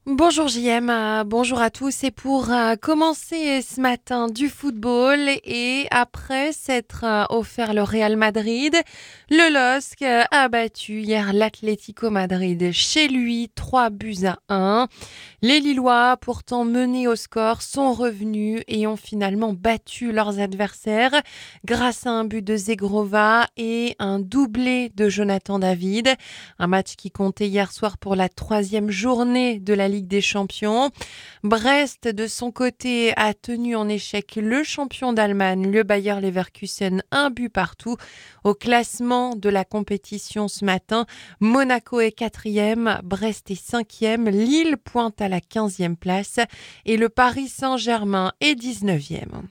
Bonjour JM, bonjour à tous. Et pour commencer ce matin du football et après s'être offert le Real Madrid, le LOSC a battu hier l'Atlético Madrid chez lui 3-1. Les Lillois, pourtant menés au score, sont revenus et ont finalement battu leurs adversaires grâce à un but de Zegrova et un doublé de Jonathan David. Un match qui comptait hier soir pour la 3e journée de la Ligue des Champions. Brest, de son côté, a tenu en échec le champion d'Allemagne, le Bayer Leverkusen, un but partout. Au classement de la compétition ce matin, Monaco est 4e, Brest est 5e, Lille pointe à la 15e place et le Paris Saint-Germain est 19e.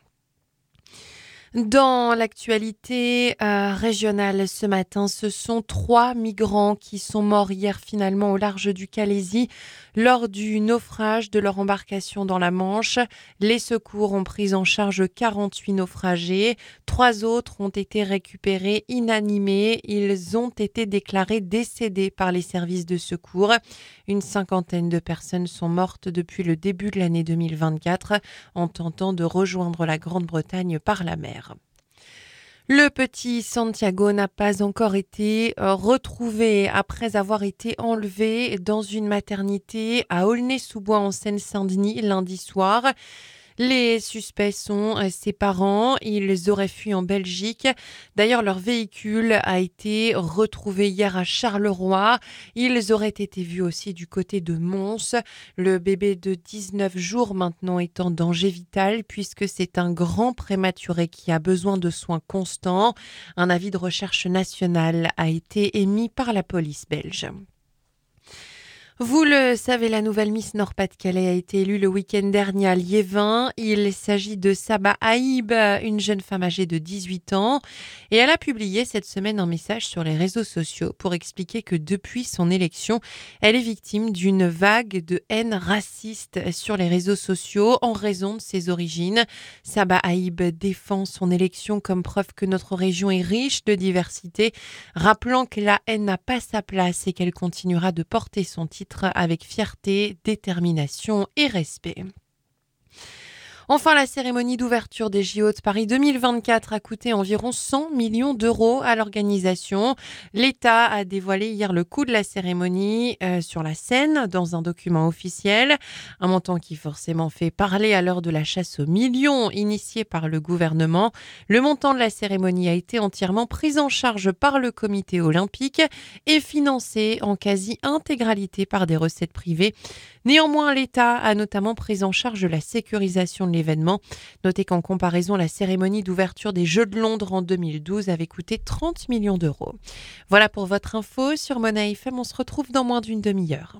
Dans l'actualité régionale ce matin, ce sont 3 migrants qui sont morts hier finalement au large du Calaisis lors du naufrage de leur embarcation dans la Manche. Les secours ont pris en charge 48 naufragés. 3 autres ont été récupérés inanimés. Ils ont été déclarés décédés par les services de secours. Une 50aine de personnes sont mortes depuis le début de l'année 2024 en tentant de rejoindre la Grande-Bretagne par la mer. Le petit Santiago n'a pas encore été retrouvé après avoir été enlevé dans une maternité à Aulnay-sous-Bois en Seine-Saint-Denis lundi soir. Les suspects sont ses parents. Ils auraient fui en Belgique. D'ailleurs, leur véhicule a été retrouvé hier à Charleroi. Ils auraient été vus aussi du côté de Mons. Le bébé de 19 jours maintenant est en danger vital puisque c'est un grand prématuré qui a besoin de soins constants. Un avis de recherche nationale a été émis par la police belge. Vous le savez, la nouvelle Miss Nord-Pas-de-Calais a été élue le week-end dernier à Liévin. Il s'agit de Saba Haïb, une jeune femme âgée de 18 ans. Et elle a publié cette semaine un message sur les réseaux sociaux pour expliquer que depuis son élection, elle est victime d'une vague de haine raciste sur les réseaux sociaux en raison de ses origines. Saba Haïb défend son élection comme preuve que notre région est riche de diversité, rappelant que la haine n'a pas sa place et qu'elle continuera de porter son titre avec fierté, détermination et respect. Enfin, la cérémonie d'ouverture des JO de Paris 2024 a coûté environ 100 millions d'euros à l'organisation. L'État a dévoilé hier le coût de la cérémonie sur la scène dans un document officiel. Un montant qui forcément fait parler à l'heure de la chasse aux millions initiée par le gouvernement. Le montant de la cérémonie a été entièrement pris en charge par le comité olympique et financé en quasi-intégralité par des recettes privées. Néanmoins, l'État a notamment pris en charge la sécurisation de l'événement. Notez qu'en comparaison, la cérémonie d'ouverture des Jeux de Londres en 2012 avait coûté 30 millions d'euros. Voilà pour votre info sur Mona FM. On se retrouve dans moins d'une demi-heure.